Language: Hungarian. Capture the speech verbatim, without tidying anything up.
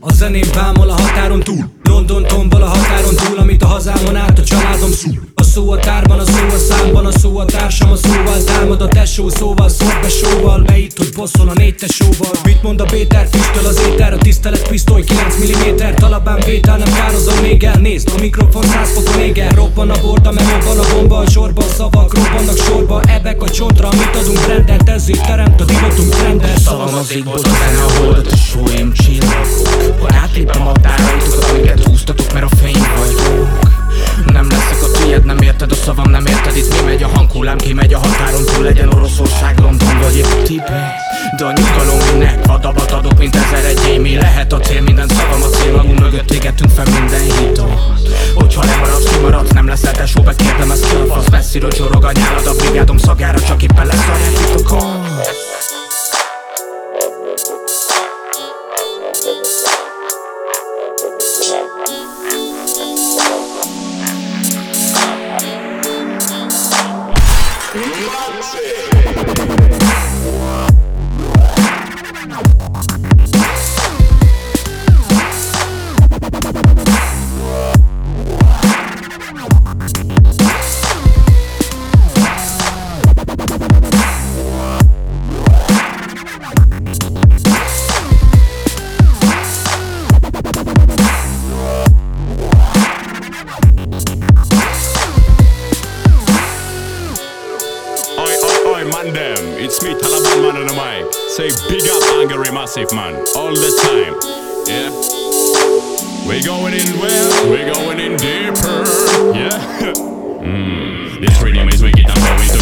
A zeném vámol a határon túl, London tombol a határon túl, amit a hazámon át a családom szúr. A szó a tárban, a szó a számban, a szó a társam, a szóval támad a tesó, szóval szór be sóval, beít, hogy bosszol a négy tesóval. Mit mond a Péter, füstöl az éter, a tisztelet pisztoly kilenc milliméter, talabán vétel, nem kározom még el. Nézd, a mikrofon száz fokon ég el, robban a borda, mert robban a bomba, a sorban szavak robbannak sorba, ebek a csontra, amit adunk rendet, ezért teremt a divatunk rendet. Szavam az égbolt, a zene a hold, a tesóim csillagok. Ha átléptem a táraitokat, amiket húztatok, mert a fény vagyok. Nem leszek a tiéd, nem érted a szavam, nem érted. Itt mi megy a hanghullám, ki megy a határon túl, legyen Oroszország, London vagy épp Tibet. De a nyugalom minek, vadabat adok, mint ezer egy émi. Lehet a cél, minden szavam a cél, magunk mögött égetünk fel minden hitot. Hogyha lemaradsz, kimaradsz, nem leszel tesó, bekérdem, ez ki a fasz. Messziről csorog a nyálad a brigádom szagára, csak éppen leszarják titokon. Man them, it's me Taliban man on the mic. Say big up Angry Massive man, all the time. Yeah. We going in well, we going in deeper. Yeah. mm. This rhythm is wicked, I'm going to